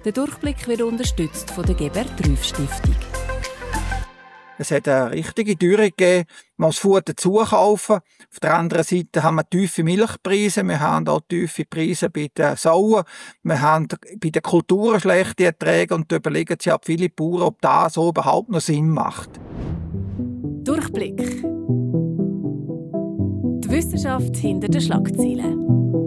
Der Durchblick wird unterstützt von der Gebert-Trüff-Stiftung. Es hat eine richtige Teuerung gegeben. Man muss Futter dazu kaufen. Auf der anderen Seite haben wir tiefe Milchpreise. Wir haben auch tiefe Preise bei den Sauen. Wir haben bei den Kulturen schlechte Erträge. Und da überlegen sich auch viele Bauern, ob das so überhaupt noch Sinn macht. Durchblick. Die Wissenschaft hinter den Schlagzeilen.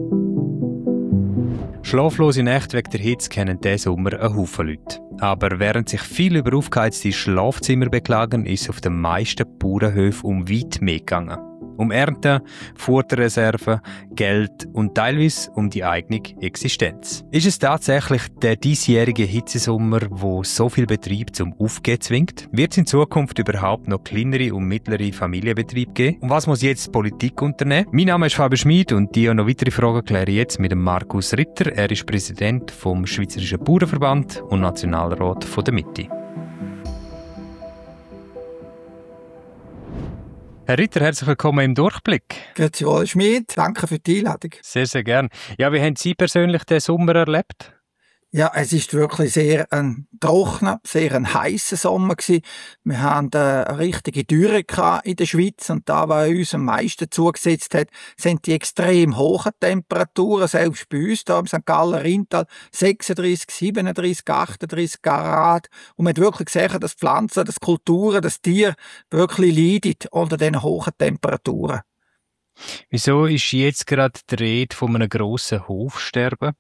Schlaflose Nächte wegen der Hitze kennen diesen Sommer einen Haufen Leute. Aber während sich viele über aufgeheizte Schlafzimmer beklagen, ist es auf den meisten Bauernhöfen um weit mehr gegangen. Um Ernten, Futterreserven, Geld und teilweise um die eigene Existenz. Ist es tatsächlich der diesjährige Hitzesommer, wo so viel Betrieb zum Aufgehen zwingt? Wird es in Zukunft überhaupt noch kleinere und mittlere Familienbetriebe geben? Und was muss jetzt die Politik unternehmen? Mein Name ist Fabian Schmid und die und noch weitere Fragen kläre ich jetzt mit dem Markus Ritter. Er ist Präsident vom Schweizerischen Bauernverband und Nationalrat von der Mitte. Herr Ritter, herzlich willkommen im Durchblick. Grüezi wohl, Schmid. Danke für die Einladung. Sehr, sehr gern. Ja, wie haben Sie persönlich den Sommer erlebt? Ja, es ist wirklich sehr ein trockener, sehr ein heißer Sommer gewesen. Wir haben eine richtige Dürre in der Schweiz und da, was uns am meisten zugesetzt hat, sind die extrem hohen Temperaturen, selbst bei uns hier im St. Galler Rheintal, 36, 37, 38 Grad. Und man hat wirklich gesehen, dass die Pflanzen, dass die Kulturen, das Tier wirklich leiden unter diesen hohen Temperaturen. Wieso ist jetzt gerade die Rede von einem grossen Hofsterben?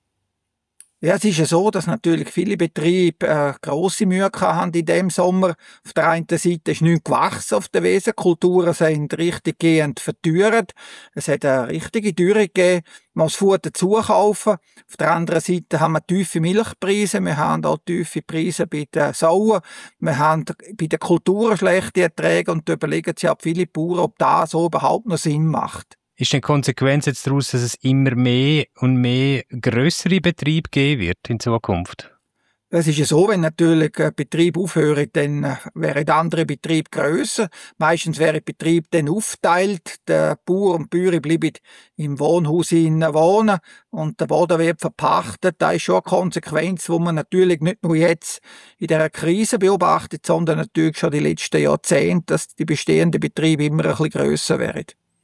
Ja, es ist ja so, dass natürlich viele Betriebe grosse Mühe haben in diesem Sommer. Auf der einen Seite ist nichts gewachsen auf der Wiese, Kulturen sind richtiggehend verteuert. Es hat eine richtige Teuerung gegeben. Man muss Futter dazu kaufen. Auf der anderen Seite haben wir tiefe Milchpreise. Wir haben auch tiefe Preise bei den Sauen. Wir haben bei den Kulturen schlechte Erträge und da überlegen sich auch viele Bauern, ob das so überhaupt noch Sinn macht. Ist denn die Konsequenz jetzt daraus, dass es immer mehr und mehr grössere Betriebe geben wird in Zukunft? Es ist ja so, wenn natürlich ein Betrieb aufhört, dann wäre der andere Betrieb grösser. Meistens wäre der Betrieb dann aufteilt. Der Bauer und die Bäuerin bleiben im Wohnhaus wohnen und der Boden wird verpachtet. Das ist schon eine Konsequenz, die man natürlich nicht nur jetzt in dieser Krise beobachtet, sondern natürlich schon die letzten Jahrzehnte, dass die bestehenden Betriebe immer ein bisschen grösser werden.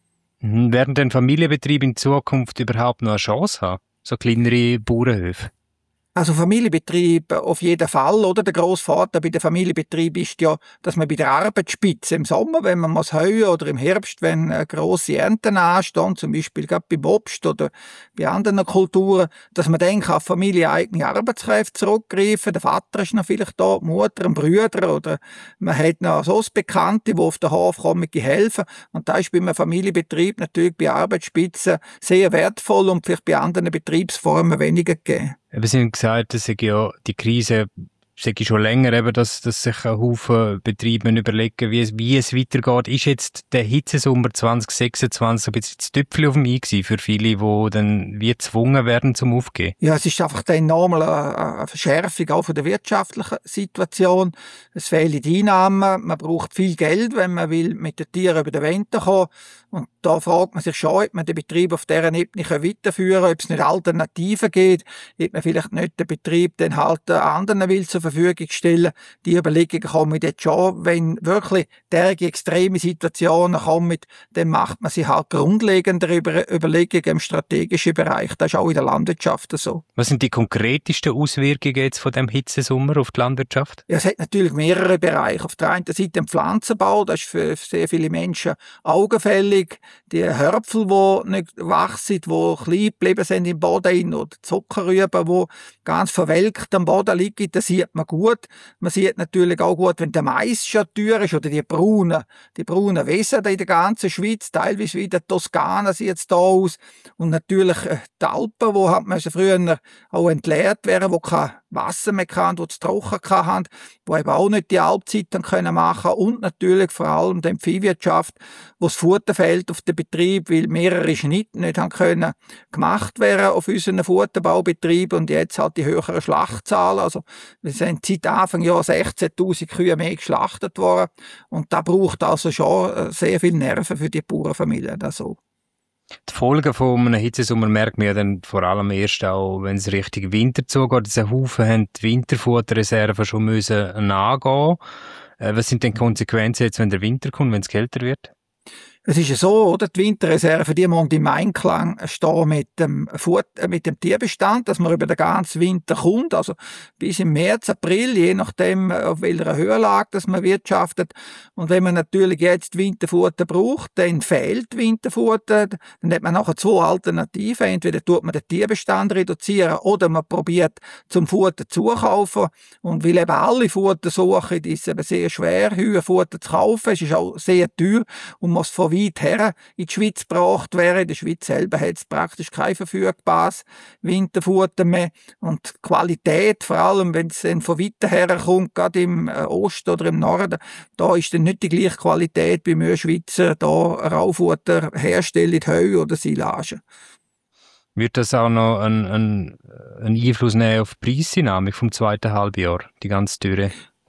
Werden denn Familienbetriebe in Zukunft überhaupt noch eine Chance haben? So kleinere Bauernhöfe? Also Familienbetrieb auf jeden Fall, oder? Der Grossvater bei den Familienbetrieb ist ja, dass man bei der Arbeitsspitze im Sommer, wenn man muss heuen oder im Herbst, wenn grosse Ernten anstehen, zum Beispiel gerade beim Obst oder bei anderen Kulturen, dass man dann auf familieneigene Arbeitskräfte zurückgreifen. Der Vater ist noch vielleicht da, die Mutter, ein Bruder oder man hat noch so Bekannte, die auf den Hof kommen, die helfen. Und da ist bei einem Familienbetrieb natürlich bei Arbeitsspitzen sehr wertvoll und vielleicht bei anderen Betriebsformen weniger gegeben. Sie haben gesagt, dass ja die Krise schon länger, eben, dass sich ein Haufen Betriebe überlegen, wie es weitergeht. Ist jetzt der Hitzesommer 2026 ein bisschen das Tüpfchen auf dem i gewesen für viele, die dann wie gezwungen werden zum Aufgehen? Ja, es ist einfach dann nochmal eine Verschärfung auch von der wirtschaftlichen Situation. Es fehlen die Einnahmen, man braucht viel Geld, wenn man will mit den Tieren über die Wände kommen. Und da fragt man sich schon, ob man den Betrieb auf dieser Ebene weiterführen kann, ob es nicht Alternativen gibt, ob man vielleicht nicht den Betrieb dann halt anderen will zur Verfügung stellen. Die Überlegungen kommen jetzt schon, wenn wirklich derartige extreme Situationen kommen, dann macht man sich halt grundlegendere Überlegungen im strategischen Bereich. Das ist auch in der Landwirtschaft so. Was sind die konkretesten Auswirkungen jetzt von dem Hitzesommer auf die Landwirtschaft? Ja, es hat natürlich mehrere Bereiche. Auf der einen Seite den Pflanzenbau, das ist für sehr viele Menschen augenfällig. Die Hörpfel, die nicht wachsen, die klein geblieben sind im Boden, oder Zuckerrüben, die ganz verwelkt am Boden liegen, das sieht man gut. Man sieht natürlich auch gut, wenn der Mais schon teuer ist, oder die braunen Wiesen in der ganzen Schweiz, teilweise wie der Toskana sieht es da aus. Und natürlich die Alpen, die hat man früher auch entleert werden, wo kein Wasser mehr hatten, die es trocken hatten, die eben auch nicht die Alpzeiten machen können. Und natürlich vor allem die Viehwirtschaft, wo das Futter fehlt auf den Betrieb, weil mehrere Schnitte nicht haben können gemacht werden auf unseren Futterbaubetrieb und jetzt halt die höheren Schlachtzahlen. Also wir sind seit Anfang Jahr 16'000 Kühe mehr geschlachtet worden und da braucht also schon sehr viel Nerven für die Bauernfamilien. Also. Die Folgen von einem Hitzesommer merkt man ja dann vor allem erst auch, wenn es Richtung Winter zugeht. Diese Haufen haben die Winterfutterreserven schon müssen nachgehen. Was sind denn die Konsequenzen jetzt, wenn der Winter kommt, wenn es kälter wird? Es ist ja so, oder? Die Winterreserve, die muss im Einklang stehen mit dem Tierbestand, dass man über den ganzen Winter kommt. Also bis im März, April, je nachdem, auf welcher Höhenlage dass man wirtschaftet. Und wenn man natürlich jetzt Winterfutter braucht, dann fehlt Winterfutter. Dann hat man nachher zwei Alternativen. Entweder tut man den Tierbestand reduzieren oder man probiert zum Futter zukaufen. Und weil eben alle Futter suchen, ist es eben sehr schwer, Hühnerfutter zu kaufen. Es ist auch sehr teuer und muss von weit her in die Schweiz gebracht werden. In der Schweiz selber hat es praktisch kein verfügbares Winterfutter mehr. Und die Qualität, vor allem wenn es dann von weiter her kommt, gerade im Osten oder im Norden, da ist dann nicht die gleiche Qualität, wie wir Schweizer da Raufutter herstellen, Heu oder Silage. Wird das auch noch einen Einfluss nehmen auf die Preisdynamik vom zweiten Halbjahr, die ganze Dürre?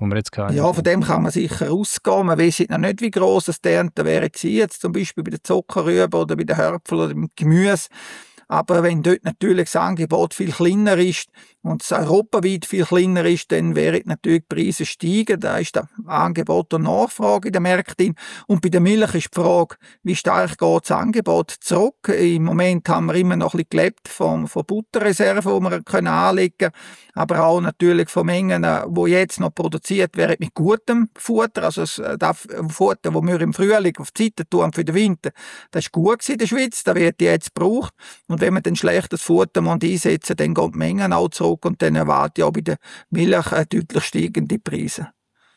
Ja, von dem kann man sicher ausgehen. Man weiss noch nicht, wie gross das die Ernte wäre jetzt zum Beispiel bei den Zuckerrüben oder bei den Hörpfeln oder beim Gemüse. Aber wenn dort natürlich das Angebot viel kleiner ist und es europaweit viel kleiner ist, dann wären natürlich die Preise steigen. Da ist das Angebot und Nachfrage in den Märkten. Und bei der Milch ist die Frage, wie stark geht das Angebot zurück? Im Moment haben wir immer noch ein bisschen gelebt von Butterreserven, die wir anlegen können. Aber auch natürlich von Mengen, die jetzt noch produziert werden mit gutem Futter. Also das Futter, das wir im Frühling auf die Seite tun für den Winter, das ist gut in der Schweiz, das wird jetzt gebraucht. Und wenn man dann schlechtes Futter einsetzen, dann gehen die Mengen auch zurück und dann erwartet ja auch bei der Milch deutlich steigende Preise.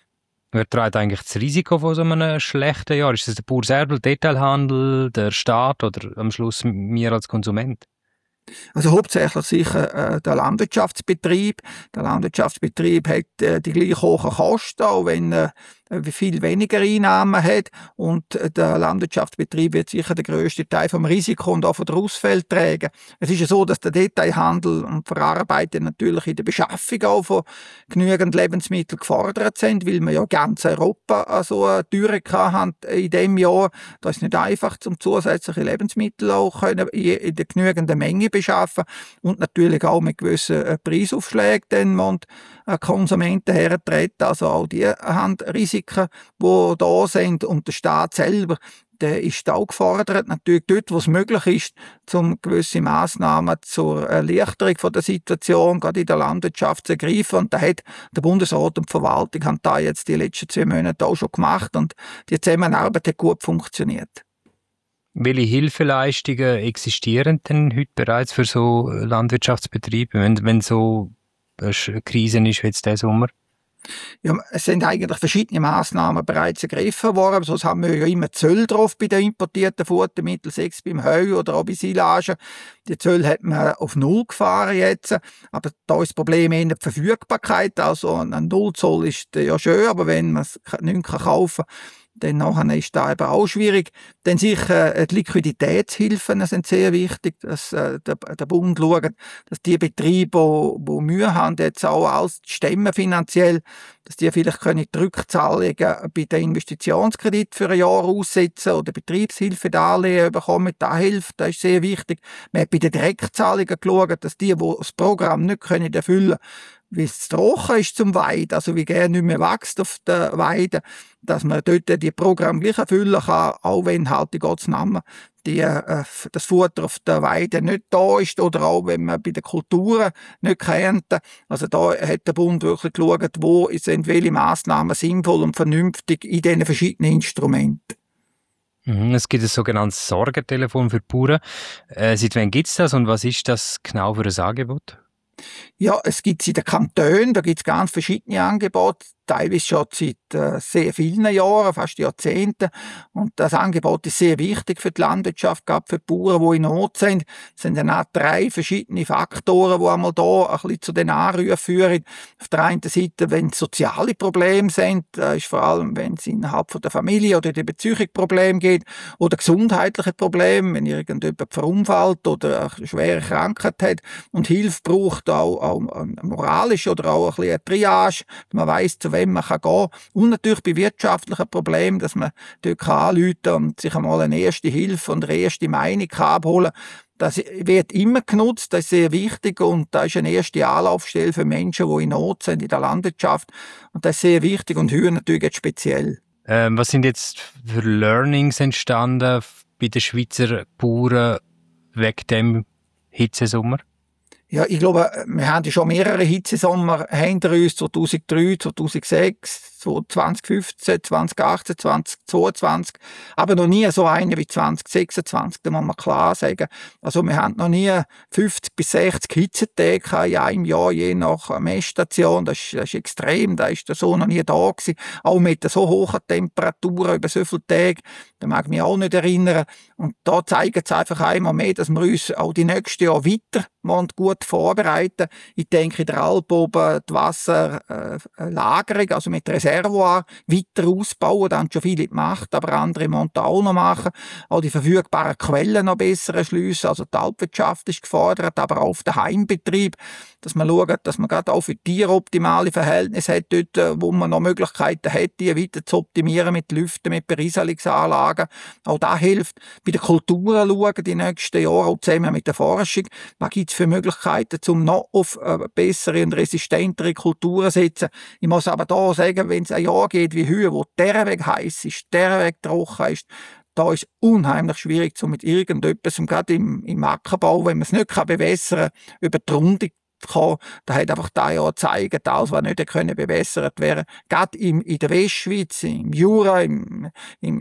Wer trägt eigentlich das Risiko von so einem schlechten Jahr? Ist das der Bauer selber, der Detailhandel, der Staat oder am Schluss wir als Konsument? Also hauptsächlich sicher der Landwirtschaftsbetrieb. Der Landwirtschaftsbetrieb hat die gleich hohen Kosten, auch wenn er viel weniger Einnahmen hat. Und der Landwirtschaftsbetrieb wird sicher den grössten Teil vom Risiko und auch von der Ausfälle tragen. Es ist ja so, dass der Detailhandel und Verarbeiter natürlich in der Beschaffung auch von genügend Lebensmitteln gefordert sind, weil wir ja ganz Europa so eine Türe haben in diesem Jahr. Da ist nicht einfach, zum zusätzliche Lebensmittel auch in der genügenden Menge beschaffen und natürlich auch mit gewissen Preisaufschlägen den Konsumenten hertreten. Also auch die haben Risiken, die da sind, und der Staat selber, der ist auch gefordert, natürlich dort, wo es möglich ist, um gewisse Massnahmen zur Erleichterung von der Situation, gerade in der Landwirtschaft, zu ergreifen. Und da hat der Bundesrat und die Verwaltung haben da jetzt die letzten 2 Monate auch schon gemacht und die Zusammenarbeit hat gut funktioniert. Welche Hilfeleistungen existieren denn heute bereits für so Landwirtschaftsbetriebe, wenn so eine Krise ist wie jetzt diesen Sommer? Ja, es sind eigentlich verschiedene Massnahmen bereits ergriffen worden. Sonst haben wir ja immer Zölle drauf bei den importierten Futtermitteln, sei es beim Heu oder auch bei Silage. Die Zölle hat man auf Null gefahren jetzt. Aber da ist das Problem eher die Verfügbarkeit. Also ein Nullzoll ist ja schön, aber wenn man es nicht kaufen kann, dann nachher ist das eben auch schwierig. Dann sicher die Liquiditätshilfen sind sehr wichtig, dass der Bund schaut, dass die Betriebe, die Mühe haben, jetzt auch alles stemmen finanziell, dass die vielleicht die Rückzahlungen bei den Investitionskredit für ein Jahr aussetzen oder Betriebshilfedarlehen bekommen. Das hilft, das ist sehr wichtig. Man hat bei den Direktzahlungen geschaut, dass die das Programm nicht erfüllen können, wie es trocken ist zum Weiden, also wie gerne nicht mehr wächst auf der Weide, dass man dort die Programme gleich erfüllen kann, auch wenn halt in Gottes Namen das Futter auf der Weide nicht da ist oder auch wenn man bei den Kulturen nicht ernten. Also da hat der Bund wirklich geschaut, wo sind welche Massnahmen sinnvoll und vernünftig in diesen verschiedenen Instrumenten. Es gibt ein sogenanntes Sorgentelefon für die Bauern. Seit wann gibt es das und was ist das genau für ein Angebot? Ja, es gibt in den Kantonen, da gibt es ganz verschiedene Angebote, teilweise schon seit sehr vielen Jahren, fast Jahrzehnten. Und das Angebot ist sehr wichtig für die Landwirtschaft, gerade für die Bauern, die in Not sind. Es sind dann auch 3 verschiedene Faktoren, die einmal da ein bisschen zu den Anrufen führen. Auf der einen Seite, wenn es soziale Probleme sind, ist vor allem, wenn es innerhalb von der Familie oder der Beziehung Probleme geht, oder gesundheitliche Probleme, wenn irgendjemand verunfallt oder eine schwere Krankheit hat und Hilfe braucht, auch moralisch oder auch ein bisschen eine Triage. Man weiss, zu wem man gehen kann. Und natürlich bei wirtschaftlichen Problemen, dass man dort anrufen kann und sich einmal eine erste Hilfe und eine erste Meinung abholen kann. Das wird immer genutzt, das ist sehr wichtig und da ist eine erste Anlaufstelle für Menschen, die in Not sind in der Landwirtschaft und das ist sehr wichtig und hier natürlich jetzt speziell. Was sind jetzt für Learnings entstanden bei den Schweizer Bauern wegen dem Hitzesommer? Ja, ich glaube, wir haben ja schon mehrere Hitzesommer hinter uns, 2003, 2006, 2015, 2018, 2022, aber noch nie so eine wie 2026, da muss man klar sagen. Also wir haben noch nie 50 bis 60 Hitzetage in einem Jahr, je nach Messstation, das ist extrem, da ist der so noch nie da gewesen. Auch mit so hohen Temperaturen über so viele Tage, da mag ich mich auch nicht erinnern. Und da zeigt es einfach einmal mehr, dass wir uns auch die nächsten Jahre weiter gut vorbereiten. Ich denke, in der Alp oben die Wasserlagerung, also mit Reservoir, weiter ausbauen. Da haben schon viele gemacht, aber andere müssen auch noch machen. Auch die verfügbaren Quellen noch besser erschliessen. Also die Alpwirtschaft ist gefordert, aber auch auf den Heimbetrieb, dass man schaut, dass man gerade auch für Tiere optimale Verhältnisse hat, dort, wo man noch Möglichkeiten hat, die weiter zu optimieren mit Lüften, mit Berieselungsanlagen. Auch das hilft. Bei den Kulturen schauen, die nächsten Jahre, auch zusammen mit der Forschung, was gibt es für Möglichkeiten, um noch auf bessere und resistentere Kulturen zu setzen. Ich muss aber da sagen, wenn es ein Jahr geht wie heute, wo der Weg heiß ist, der Weg trocken ist, da ist unheimlich schwierig, so mit irgendetwas, gerade im Ackerbau, wenn man es nicht bewässern kann, über die Runde kommen. Da hat einfach das Jahr gezeigt, alles, was nicht bewässert werden konnte. Gerade in der Westschweiz, im Jura, im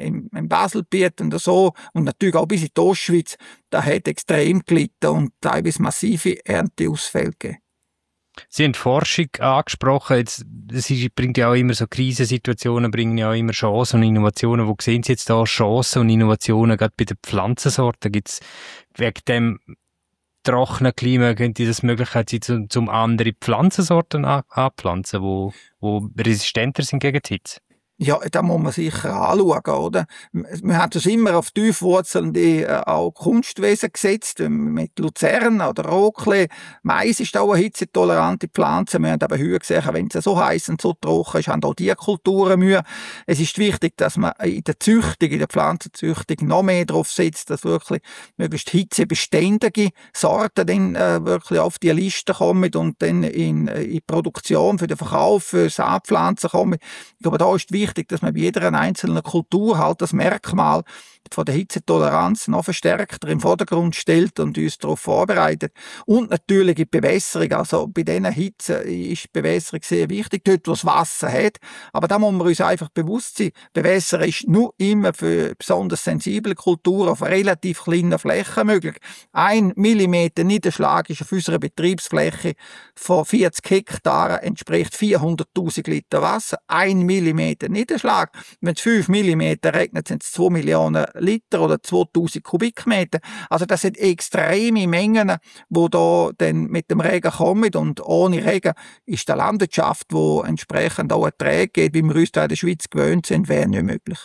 Baselbiet und so, und natürlich auch bis in die Ostschweiz, da hat extrem gelitten und teilweise massive Ernteausfälle gegeben. Sie haben die Forschung angesprochen. Sie bringt ja auch immer so Krisensituationen, bringen ja auch immer Chancen und Innovationen. Wo sehen Sie jetzt da Chancen und Innovationen, gerade bei den Pflanzensorten? Gibt es wegen dem trockenen Klima, könnte das Möglichkeit sein, zum andere Pflanzensorten anpflanzen, wo resistenter sind gegen die Hitze? Ja, da muss man sicher anschauen, oder? Wir haben uns immer auf tiefwurzelnde auch Kunstwesen gesetzt, mit Luzern oder Rokle. Mais ist auch eine hitzetolerante Pflanze. Wir haben aber höher gesehen, wenn es so heiß und so trocken ist, haben auch die Kulturen Mühe. Es ist wichtig, dass man in der Züchtung, in der Pflanzenzüchtung noch mehr drauf setzt, dass wirklich möglichst hitzebeständige Sorten dann wirklich auf die Liste kommen und dann in Produktion für den Verkauf, für Saatpflanzen kommen. Ich glaube, da ist wichtig, dass man bei jeder einzelnen Kultur halt das Merkmal von der Hitzetoleranz noch verstärkter im Vordergrund stellt und uns darauf vorbereitet. Und natürlich die Bewässerung. Also bei diesen Hitze ist die Bewässerung sehr wichtig, dort wo es Wasser hat. Aber da muss man uns einfach bewusst sein, Bewässern ist nur immer für besonders sensible Kulturen auf relativ kleinen Flächen möglich. 1 Millimeter Niederschlag ist auf unserer Betriebsfläche von 40 Hektaren entspricht 400.000 Liter Wasser. 1 Millimeter Niederschlag. Wenn es 5 Millimeter regnet, sind es 2 Millionen Liter oder 2000 Kubikmeter. Also das sind extreme Mengen, die da dann mit dem Regen kommen. Und ohne Regen ist der Landwirtschaft, wo entsprechend auch Erträge geht, wie wir uns da in der Schweiz gewöhnt sind, wäre nicht möglich.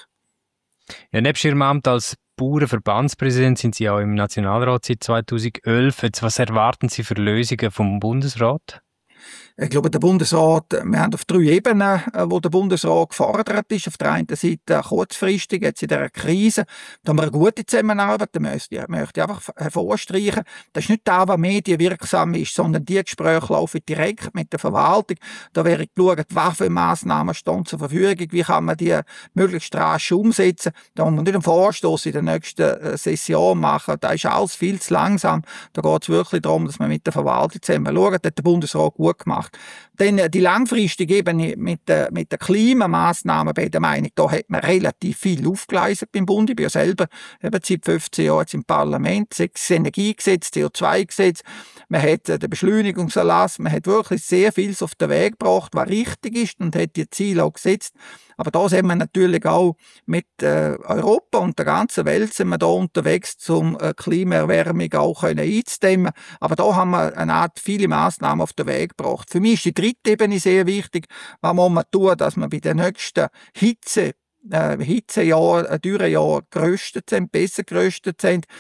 Ja, nebst Ihrem Amt als Bauernverbandspräsident sind Sie auch im Nationalrat seit 2011. Jetzt, was erwarten Sie für Lösungen vom Bundesrat? Ich glaube, der Bundesrat, wir haben auf 3 Ebenen, wo der Bundesrat gefordert ist. Auf der einen Seite kurzfristig, jetzt in dieser Krise, da haben wir eine gute Zusammenarbeit, da möchte ich einfach hervorstreichen. Das ist nicht das, was medienwirksam ist, sondern die Gespräche laufen direkt mit der Verwaltung. Da wäre geschaut, was für Massnahmen stehen zur Verfügung, wie kann man die möglichst rasch umsetzen. Da muss man nicht einen Vorstoß in der nächsten Session machen, da ist alles viel zu langsam. Da geht es wirklich darum, dass man mit der Verwaltung zusammen schaut, das hat der Bundesrat gut gemacht. Dann die langfristige Ebene mit den Klimamaßnahmen, bei der Meinung, da hat man relativ viel aufgeleistet beim Bund. Ich bin ja selber seit 15 Jahren jetzt im Parlament, 6 Energiegesetz, CO2-Gesetz, man hat den Beschleunigungserlass, man hat wirklich sehr vieles auf den Weg gebracht, was richtig ist und hat die Ziele auch gesetzt. Aber da sind wir natürlich auch mit Europa und der ganzen Welt sind wir da unterwegs, um Klimaerwärmung auch einzudämmen. Aber da haben wir eine Art viele Massnahmen auf den Weg gebracht. Für mich ist die dritte Ebene sehr wichtig. Was muss man tun, dass wir bei den nächsten Hitzejahren, Dürrejahren gerüstet sind, besser gerüstet sind.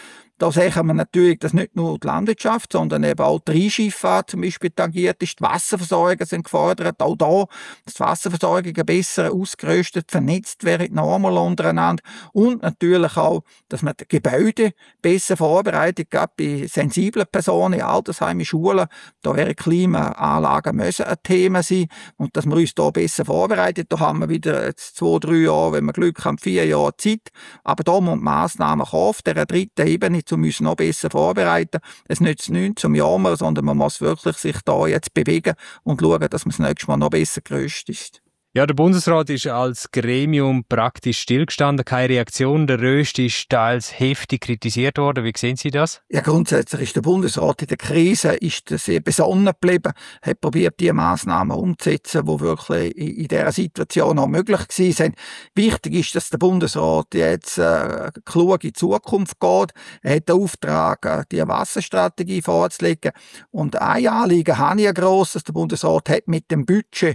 Da sehen wir natürlich, dass nicht nur die Landwirtschaft, sondern eben auch die Rheinschifffahrt zum Beispiel tangiert ist. Die Wasserversorger sind gefordert, auch da, dass die Wasserversorgungen besser ausgerüstet, vernetzt werden, normal untereinander. Und natürlich auch, dass man die Gebäude besser vorbereitet, gerade bei sensiblen Personen, in Altersheimen, Schulen. Da wären Klimaanlagen müssen ein Thema sein. Und dass wir uns da besser vorbereiten. Da haben wir wieder jetzt 2-3 Jahre, wenn wir Glück haben, 4 Jahre Zeit. Aber da müssen Massnahmen kommen auf dieser dritten Ebene, um uns noch besser vorbereiten. Es nützt nichts zum Jammern, sondern man muss wirklich sich da jetzt bewegen und schauen, dass man das nächste Mal noch besser gerüstet ist. Ja, der Bundesrat ist als Gremium praktisch stillgestanden, keine Reaktion. Der Röst ist teils heftig kritisiert worden. Wie sehen Sie das? Ja, grundsätzlich ist der Bundesrat in der Krise sehr besonnen geblieben, hat probiert, die Massnahmen umzusetzen, die wirklich in dieser Situation auch möglich gewesen sind. Wichtig ist, dass der Bundesrat jetzt klug in die Zukunft geht. Er hat den Auftrag, die Wasserstrategie vorzulegen. Und ein Anliegen habe ich ja gross, dass der Bundesrat hat mit dem Budget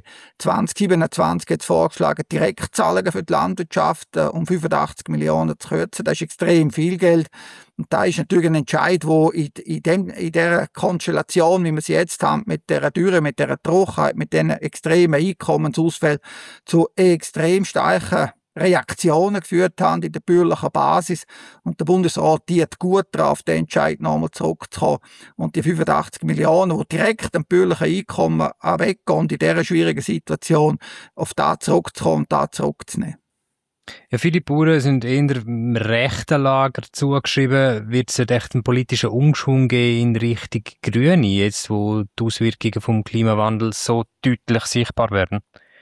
2027 jetzt vorgeschlagen, Direktzahlungen für die Landwirtschaft um 85 Millionen zu kürzen. Das ist extrem viel Geld. Und da ist natürlich ein Entscheid, wo in dieser Konstellation, wie wir sie jetzt haben, mit dieser Dürre, mit dieser Trockenheit, mit diesen extremen Einkommensausfällen zu extrem starken Reaktionen geführt haben in der bürgerlichen Basis. Und der Bundesrat hat gut darauf, den Entscheid nochmal zurückzukommen. Und die 85 Millionen, die direkt am bürgerlichen Einkommen weggehen, in dieser schwierigen Situation, auf das zurückzukommen und das zurückzunehmen. Ja, viele Bauern sind eher im rechten Lager zugeschrieben. Wird es echt einen politischen Umschwung geben in Richtung Grüne, jetzt wo die Auswirkungen vom Klimawandel so deutlich sichtbar werden?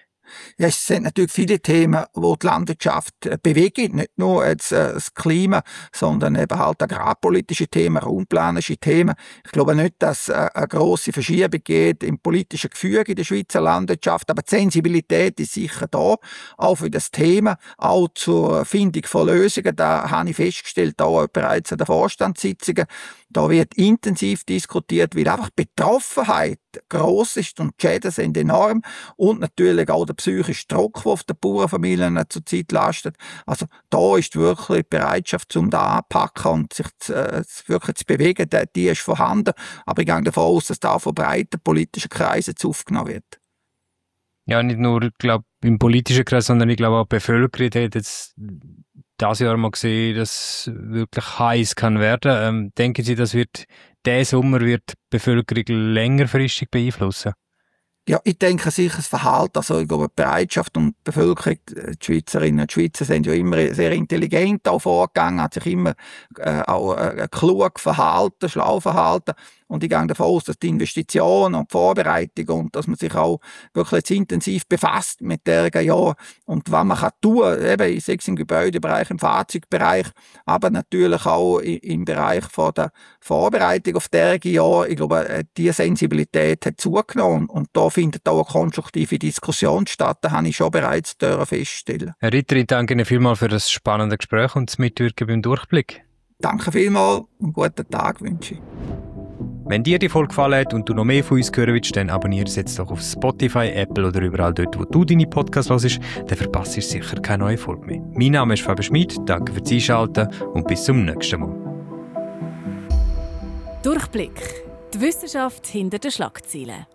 Ja, es sind natürlich viele Themen, die die Landwirtschaft bewegen. Nicht nur jetzt das Klima, sondern eben halt agrarpolitische Themen, raumplanerische Themen. Ich glaube nicht, dass eine grosse Verschiebung geht im politischen Gefüge in der Schweizer Landwirtschaft, aber die Sensibilität ist sicher da, auch für das Thema, auch zur Findung von Lösungen. Da habe ich festgestellt, auch bereits an den Vorstandssitzungen. Da wird intensiv diskutiert, weil einfach die Betroffenheit gross ist und die Schäden sind enorm und natürlich auch der psychische Druck, der auf den Bauernfamilien zurzeit lastet. Also da ist wirklich die Bereitschaft, um da anzupacken und sich wirklich zu bewegen, die ist vorhanden. Aber ich gehe davon aus, dass da von breiten politischen Kreisen aufgenommen wird. Ja, nicht nur, ich glaube, im politischen Kreis, sondern ich glaube auch die Bevölkerung hat jetzt dieses Jahr mal gesehen, dass es wirklich heiß kann werden. Denken Sie, der Sommer wird die Bevölkerung längerfristig beeinflussen? Ja, ich denke sicher das Verhalten, also ich glaube die Bereitschaft und die Bevölkerung, die Schweizerinnen und Schweizer sind ja immer sehr intelligent auch vorgegangen, hat sich immer auch klug verhalten, schlau verhalten. Und ich gehe davon aus, dass die Investition und die Vorbereitung und dass man sich auch wirklich jetzt intensiv befasst mit der Jahr und was man kann tun, eben sei es im Gebäudebereich, im Fahrzeugbereich, aber natürlich auch im Bereich von der Vorbereitung auf der Jahr. Ich glaube, die Sensibilität hat zugenommen und da findet auch eine konstruktive Diskussion statt. Da habe ich schon bereits feststellen. Herr Ritter, ich danke Ihnen vielmals für das spannende Gespräch und das Mitwirken beim Durchblick. Danke vielmals und einen guten Tag wünsche ich. Wenn dir die Folge gefallen hat und du noch mehr von uns hören willst, dann abonniere es jetzt doch auf Spotify, Apple oder überall dort, wo du deine Podcasts hörst, dann verpasst du sicher keine neue Folge mehr. Mein Name ist Fabian Schmid, danke fürs Einschalten und bis zum nächsten Mal. Durchblick. Die Wissenschaft hinter den Schlagzeilen.